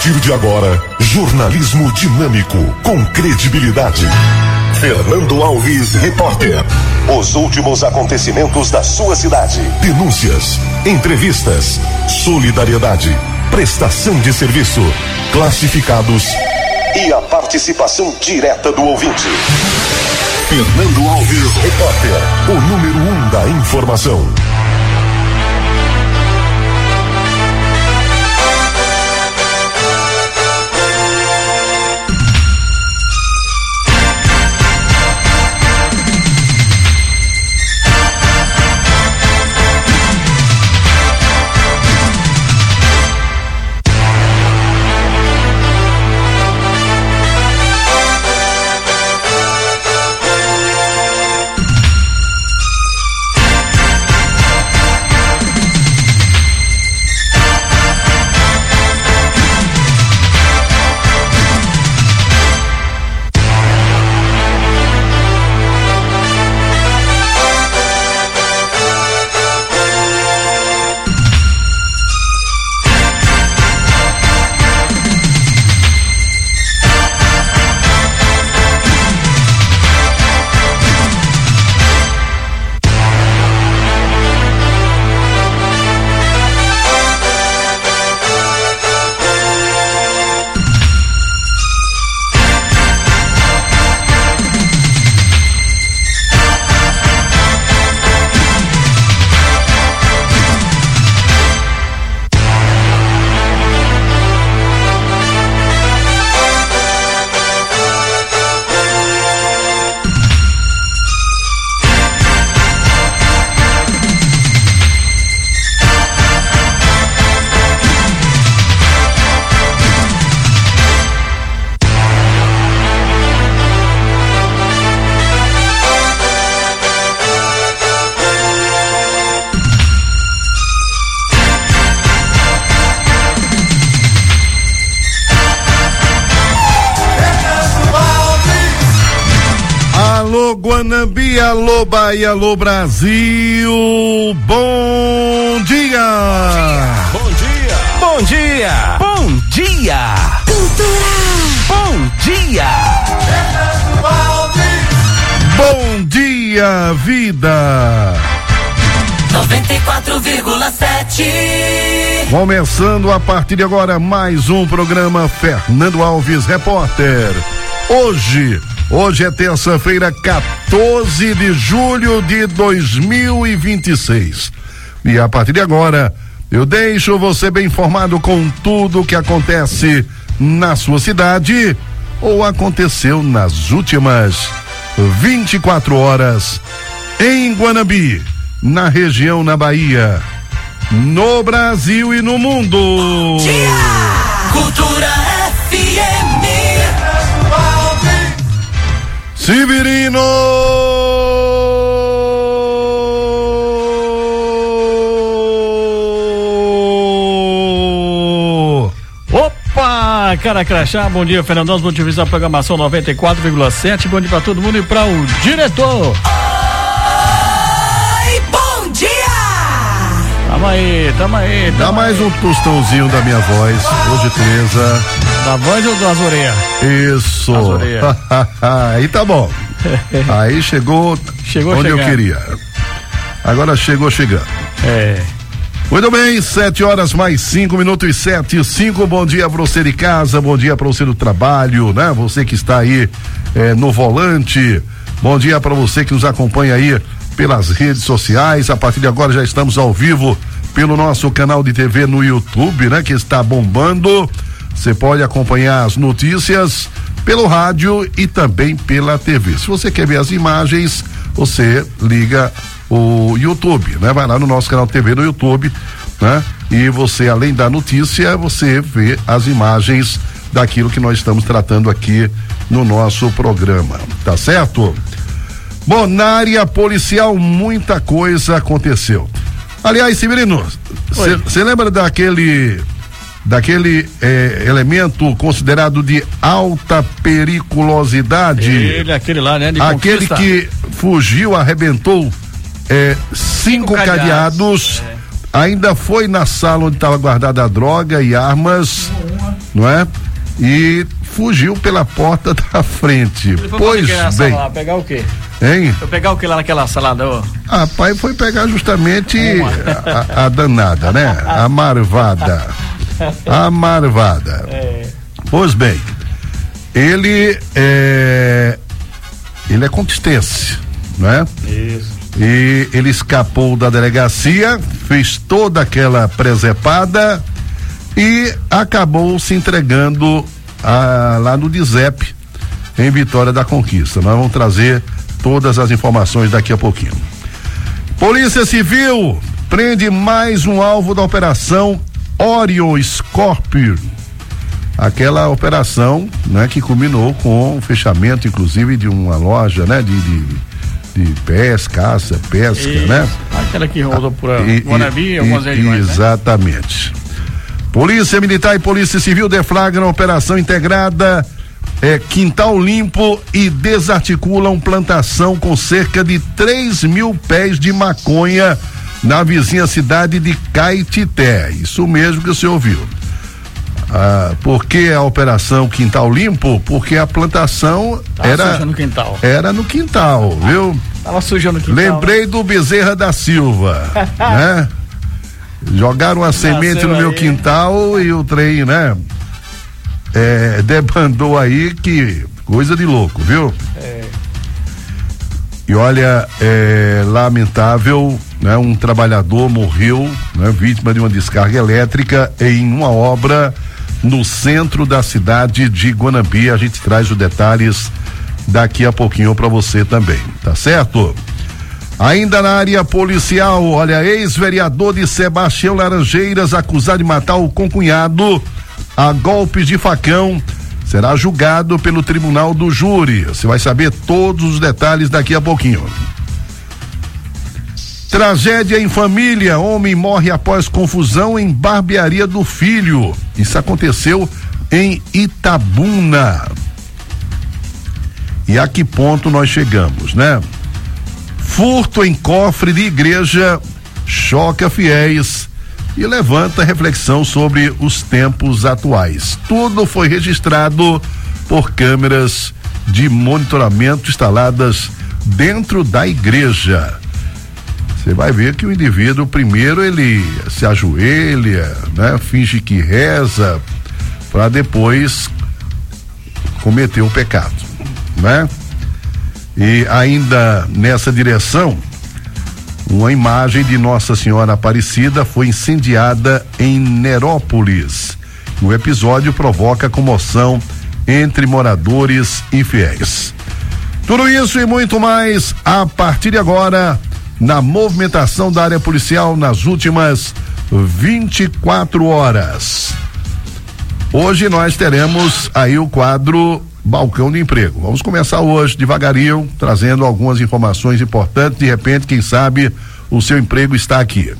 partir de agora, jornalismo dinâmico, com credibilidade. Fernando Alves, repórter. Os últimos acontecimentos da sua cidade. Denúncias, entrevistas, solidariedade, prestação de serviço, classificados e a participação direta do ouvinte. Fernando Alves, repórter, o número 1 da informação. Guanambi, alô Bahia, alô Brasil, bom dia! Bom dia! Bom dia! Bom dia! Cultura! Bom dia! Bom dia, vida! 94,7. Começando a partir de agora mais um programa Fernando Alves Repórter. Hoje é terça-feira, 14 de julho de 2026. E a partir de agora, eu deixo você bem informado com tudo o que acontece na sua cidade ou aconteceu nas últimas 24 horas em Guanambi, na região, na Bahia, no Brasil e no mundo. Bom dia! Cultura FM. Severino! Opa, cara crachá, bom dia, Fernandão, bom dia, a programação 94,7, bom dia pra todo mundo e pra o diretor. Oi, bom dia! Tamo aí. Dá mais um tostãozinho da minha voz, por gentileza. Da voz ou das orelhas? Isso. Aí tá bom. Aí chegou onde chegando. Eu queria. Agora chegou chegando. Muito bem, 7 horas mais 5 minutos e 7 e 5. Bom dia pra você de casa, bom dia pra você do trabalho, né? Você que está aí no volante. Bom dia pra você que nos acompanha aí pelas redes sociais. A partir de agora já estamos ao vivo pelo nosso canal de TV no YouTube, né? Que está bombando. Você pode acompanhar as notícias pelo rádio e também pela TV. Se você quer ver as imagens, você liga o YouTube, né? Vai lá no nosso canal de TV no YouTube, né? E você, além da notícia, você vê as imagens daquilo que nós estamos tratando aqui no nosso programa, tá certo? Bom, na área policial muita coisa aconteceu. Aliás, Severino, você lembra daquele elemento considerado de alta periculosidade? Aquele lá, né? Aquele que fugiu, arrebentou 5 cadeados ainda foi na sala onde estava guardada a droga e armas, não é? E fugiu pela porta da frente. Pois bem. Lá, pegar o quê? Hein? Foi pegar o que lá naquela salada, ó? Pai foi pegar justamente a danada, né? A marvada. A marvada. Pois bem, ele é conquistense, né? Isso. E ele escapou da delegacia, fez toda aquela presepada e acabou se entregando lá no DIZEP, em Vitória da Conquista. Nós vamos trazer todas as informações daqui a pouquinho. Polícia Civil prende mais um alvo da operação Orion Scorpion. Aquela operação, né, que culminou com o fechamento, inclusive, de uma loja, né, de pesca, né? Aquela que rodou por Guanabi e algumas regiões. Exatamente. Né? Polícia Militar e Polícia Civil deflagram operação integrada Quintal Limpo e desarticulam plantação com cerca de 3.000 pés de maconha na vizinha cidade de Caetité. Isso mesmo que você ouviu. Por que a operação Quintal Limpo? Porque a plantação suja no quintal. Era no quintal, viu? Tava suja no quintal. Lembrei do Bezerra da Silva, né? Jogaram a semente no meu quintal e o trem, né? Debandou aí, que coisa de louco, viu? E olha, lamentável, né? Um trabalhador morreu, né? Vítima de uma descarga elétrica em uma obra no centro da cidade de Guanambi. A gente traz os detalhes daqui a pouquinho para você também, tá certo? Ainda na área policial, olha, ex-vereador de Sebastião Laranjeiras, acusado de matar o concunhado a golpes de facão, será julgado pelo Tribunal do Júri. Você vai saber todos os detalhes daqui a pouquinho. Tragédia em família, homem morre após confusão em barbearia do filho. Isso aconteceu em Itabuna. E a que ponto nós chegamos, né? Furto em cofre de igreja choca fiéis e levanta reflexão sobre os tempos atuais. Tudo foi registrado por câmeras de monitoramento instaladas dentro da igreja. Você vai ver que o indivíduo, primeiro, ele se ajoelha, né? Finge que reza, para depois cometer o pecado, né? E ainda nessa direção, uma imagem de Nossa Senhora Aparecida foi incendiada em Nerópolis. O episódio provoca comoção entre moradores e fiéis. Tudo isso e muito mais a partir de agora na movimentação da área policial nas últimas 24 horas. Hoje nós teremos aí o quadro Balcão do Emprego. Vamos começar hoje devagarinho, trazendo algumas informações importantes. De repente, quem sabe, o seu emprego está aqui.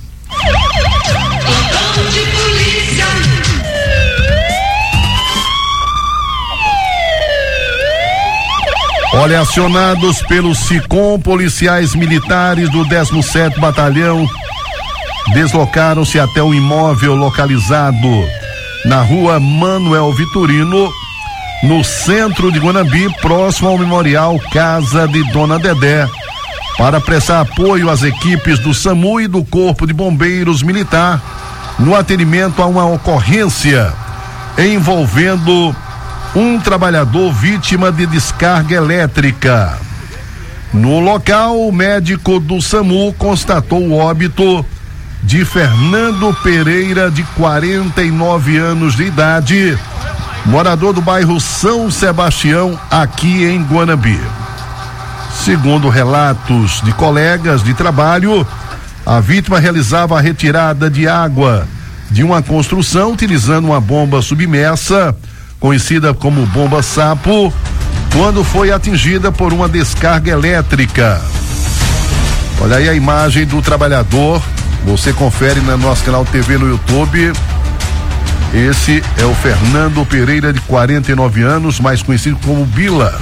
Olha, acionados pelo SICOM, policiais militares do 17º Batalhão deslocaram-se até um imóvel localizado na rua Manuel Vitorino, no centro de Guanambi, próximo ao memorial Casa de Dona Dedé, para prestar apoio às equipes do SAMU e do Corpo de Bombeiros Militar no atendimento a uma ocorrência envolvendo um trabalhador vítima de descarga elétrica. No local, o médico do SAMU constatou o óbito de Fernando Pereira, de 49 anos de idade, morador do bairro São Sebastião, aqui em Guanambi. Segundo relatos de colegas de trabalho, a vítima realizava a retirada de água de uma construção utilizando uma bomba submersa, conhecida como bomba sapo, quando foi atingida por uma descarga elétrica. Olha aí a imagem do trabalhador, você confere no nosso canal TV no YouTube. Esse é o Fernando Pereira, de 49 anos, mais conhecido como Bila.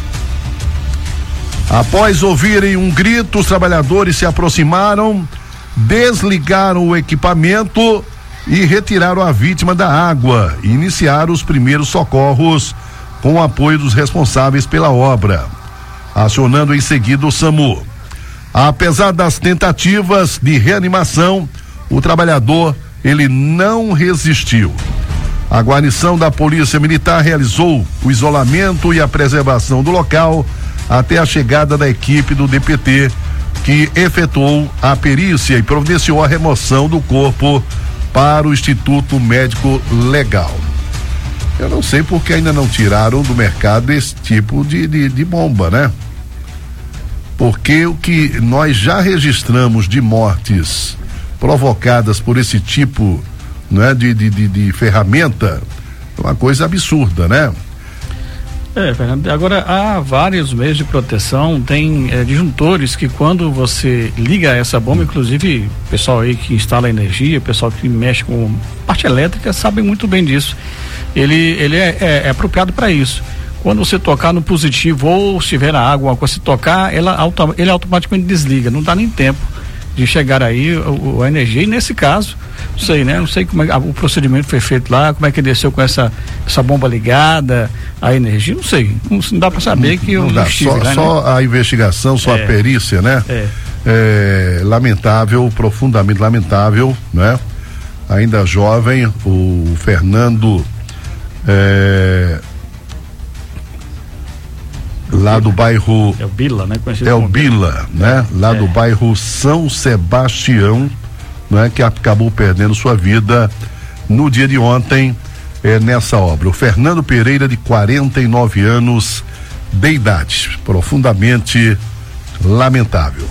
Após ouvirem um grito, os trabalhadores se aproximaram desligaram o equipamento e retiraram a vítima da água e iniciaram os primeiros socorros com o apoio dos responsáveis pela obra, acionando em seguida o SAMU. Apesar das tentativas de reanimação, o trabalhador, ele não resistiu. A guarnição da Polícia Militar realizou o isolamento e a preservação do local até a chegada da equipe do DPT, que efetuou a perícia e providenciou a remoção do corpo para o Instituto Médico Legal. Eu não sei porque ainda não tiraram do mercado esse tipo de bomba, né? Porque o que nós já registramos de mortes provocadas por esse tipo, né, de ferramenta, é uma coisa absurda, né? Fernando, agora há vários meios de proteção, tem disjuntores que quando você liga essa bomba, inclusive o pessoal aí que instala energia, o pessoal que mexe com parte elétrica sabe muito bem disso. Ele é apropriado para isso. Quando você tocar no positivo ou se estiver na água, quando você tocar, ele automaticamente desliga, não dá nem tempo de chegar aí a energia. E nesse caso, não sei, né? Não sei como o procedimento foi feito lá, como é que desceu com essa bomba ligada, a energia, não sei. Não dá para saber que eu não estive lá, só né? A investigação, só a perícia, né? É lamentável, profundamente lamentável, né? Ainda jovem, o Fernando lá do bairro é o Bila, né? Bila, né? Lá do bairro São Sebastião, né? Que acabou perdendo sua vida no dia de ontem, nessa obra. O Fernando Pereira, de 49 anos de idade, profundamente lamentável.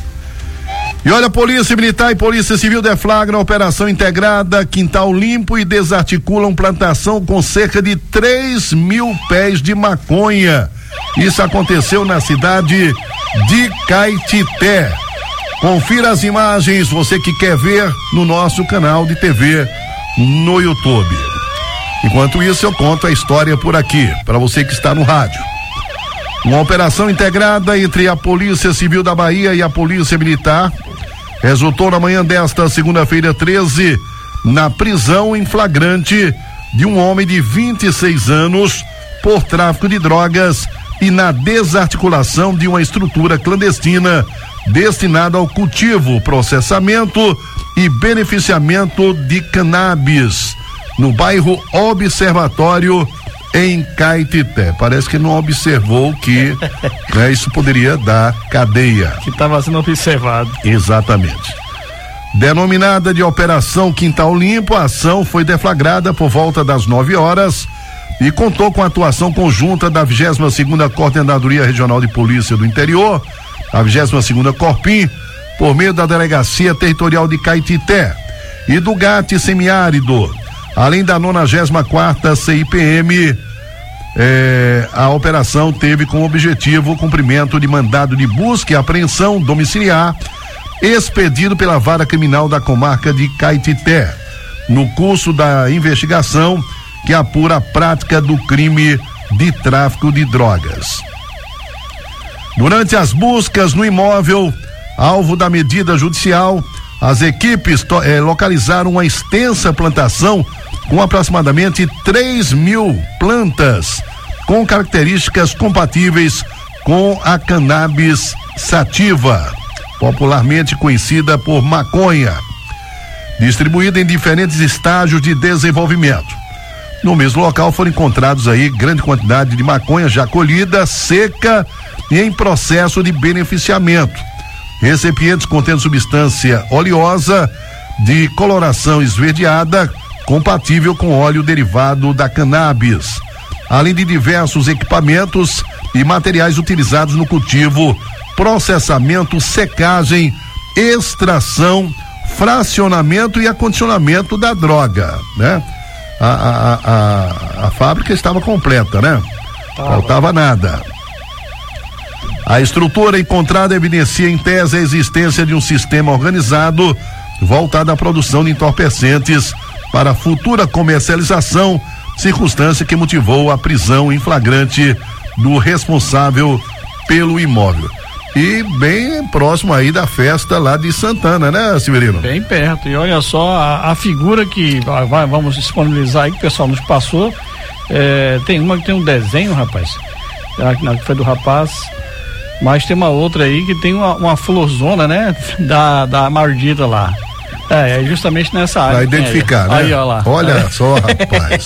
E olha, Polícia Militar e Polícia Civil deflagram a operação integrada Quintal Limpo e desarticulam plantação com cerca de 3.000 pés de maconha. Isso aconteceu na cidade de Caetité. Confira as imagens, você que quer ver, no nosso canal de TV no YouTube. Enquanto isso, eu conto a história por aqui, para você que está no rádio. Uma operação integrada entre a Polícia Civil da Bahia e a Polícia Militar resultou na manhã desta segunda-feira 13 na prisão em flagrante de um homem de 26 anos por tráfico de drogas e na desarticulação de uma estrutura clandestina destinada ao cultivo, processamento e beneficiamento de cannabis no bairro Observatório, em Caetité. Parece que não observou que isso poderia dar cadeia. Que estava sendo observado. Exatamente. Denominada de Operação Quintal Limpo, a ação foi deflagrada por volta das 9 horas e contou com a atuação conjunta da 22ª Coordenadoria Regional de Polícia do Interior, a 22ª Corpim, por meio da Delegacia Territorial de Caetité e do GAT Semiárido, além da 94ª CIPM. A operação teve como objetivo o cumprimento de mandado de busca e apreensão domiciliar expedido pela Vara Criminal da Comarca de Caetité, no curso da investigação que apura a prática do crime de tráfico de drogas. Durante as buscas no imóvel, alvo da medida judicial, as equipes localizaram uma extensa plantação com aproximadamente 3.000 plantas com características compatíveis com a cannabis sativa, popularmente conhecida por maconha, distribuída em diferentes estágios de desenvolvimento. No mesmo local foram encontrados aí grande quantidade de maconha já colhida, seca e em processo de beneficiamento. Recipientes contendo substância oleosa de coloração esverdeada, compatível com óleo derivado da cannabis, além de diversos equipamentos e materiais utilizados no cultivo, processamento, secagem, extração, fracionamento e acondicionamento da droga, né? A fábrica estava completa, né? Faltava nada. A estrutura encontrada evidencia em tese a existência de um sistema organizado voltado à produção de entorpecentes para futura comercialização, circunstância que motivou a prisão em flagrante do responsável pelo imóvel. e bem próximo aí da festa lá de Santana, né, Severino? Bem perto. E olha só a figura que vamos disponibilizar aí, que o pessoal nos passou. Tem uma que tem um desenho, rapaz. Que foi do rapaz. Mas tem uma outra aí que tem uma florzona, né? Da mardita lá. É justamente nessa área. Pra identificar, né? Aí, ó lá. Olha só, rapaz.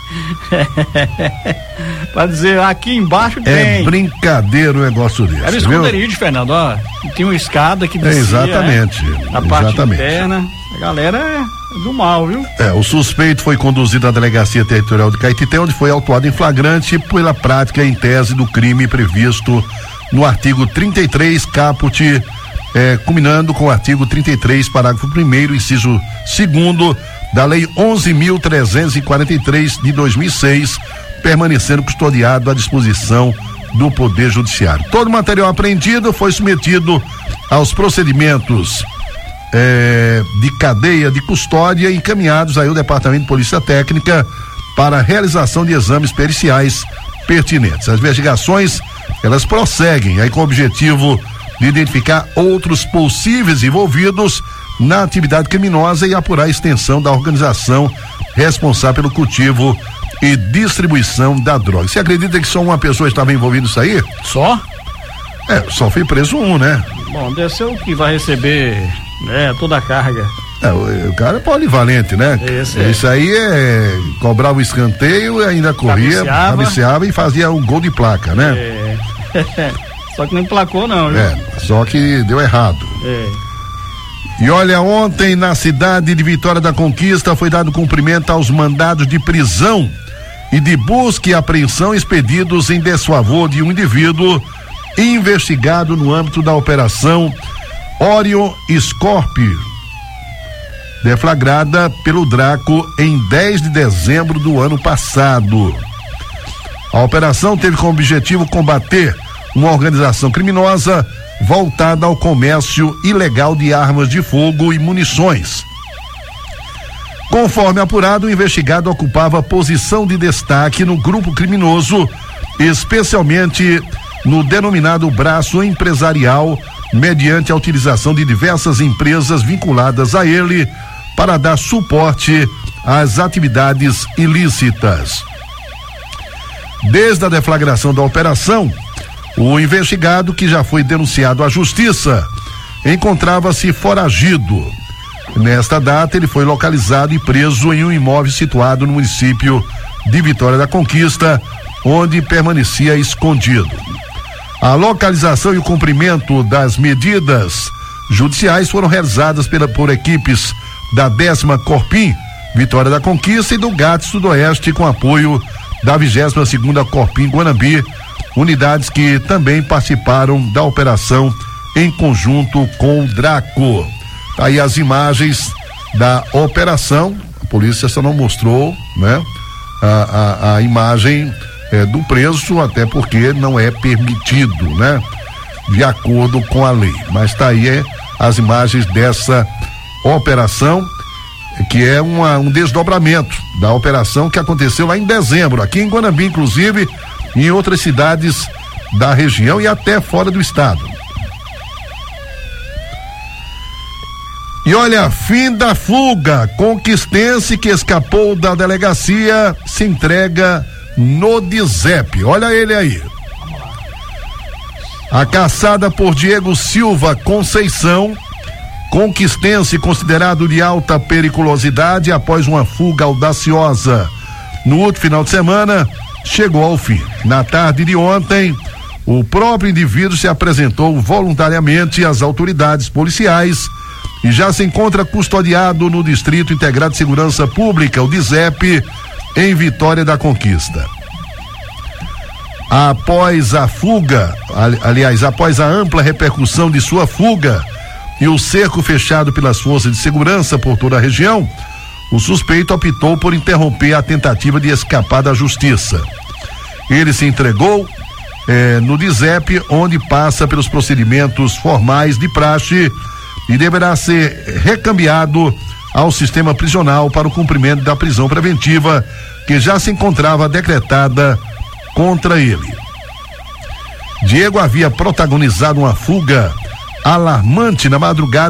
Pra dizer, aqui embaixo tem. É brincadeira o negócio desse. Era o esconderijo, Fernando, ó. Tem uma escada que descia. Exatamente. A parte interna. A galera é do mal, viu? O suspeito foi conduzido à Delegacia Territorial de Caetité, onde foi autuado em flagrante pela prática em tese do crime previsto no artigo 33, caput, culminando com o artigo 33, parágrafo 1º, inciso 2º da Lei 11.343 de 2006, permanecendo custodiado à disposição do Poder Judiciário. Todo o material apreendido foi submetido aos procedimentos de cadeia de custódia e encaminhados aí ao Departamento de Polícia Técnica para a realização de exames periciais pertinentes. As investigações, elas prosseguem aí com o objetivo de identificar outros possíveis envolvidos na atividade criminosa e apurar a extensão da organização responsável pelo cultivo e distribuição da droga. Você acredita que só uma pessoa estava envolvida nisso aí? Só? Só foi preso um, né? Bom, deve ser o que vai receber, toda a carga. O cara é polivalente, né? Isso aí cobrava o escanteio e ainda corria, cabeceava e fazia um gol de placa, né? Só que não emplacou não, viu? Só que deu errado. E olha, ontem na cidade de Vitória da Conquista foi dado cumprimento aos mandados de prisão e de busca e apreensão expedidos em desfavor de um indivíduo investigado no âmbito da operação Orion Scorpio, deflagrada pelo Draco em 10 de dezembro do ano passado. A operação teve como objetivo combater uma organização criminosa voltada ao comércio ilegal de armas de fogo e munições. Conforme apurado, o investigado ocupava posição de destaque no grupo criminoso, especialmente no denominado braço empresarial, mediante a utilização de diversas empresas vinculadas a ele para dar suporte às atividades ilícitas. Desde a deflagração da operação, o investigado, que já foi denunciado à justiça, encontrava-se foragido. Nesta data, ele foi localizado e preso em um imóvel situado no município de Vitória da Conquista, onde permanecia escondido. A localização e o cumprimento das medidas judiciais foram realizadas por equipes da 10ª Corpim, Vitória da Conquista, e do GAT Sudoeste, com apoio da 22ª Corpim Guanambi, unidades que também participaram da operação em conjunto com o Draco. Aí as imagens da operação, a polícia só não mostrou, né? A imagem do preso, até porque não é permitido, né? De acordo com a lei. Mas tá aí as imagens dessa operação, que é um desdobramento da operação que aconteceu lá em dezembro, aqui em Guanambi, inclusive, e em outras cidades da região e até fora do estado. E olha, fim da fuga. Conquistense que escapou da delegacia se entrega no DIZEP. Olha ele aí. A caçada por Diego Silva Conceição, conquistense considerado de alta periculosidade após uma fuga audaciosa no último final de semana, chegou ao fim. Na tarde de ontem, o próprio indivíduo se apresentou voluntariamente às autoridades policiais e já se encontra custodiado no Distrito Integrado de Segurança Pública, o DIZEP, em Vitória da Conquista. Após a fuga, após a ampla repercussão de sua fuga e o cerco fechado pelas forças de segurança por toda a região, o suspeito optou por interromper a tentativa de escapar da justiça. Ele se entregou no DIZEP, onde passa pelos procedimentos formais de praxe e deverá ser recambiado ao sistema prisional para o cumprimento da prisão preventiva que já se encontrava decretada contra ele. Diego havia protagonizado uma fuga alarmante na madrugada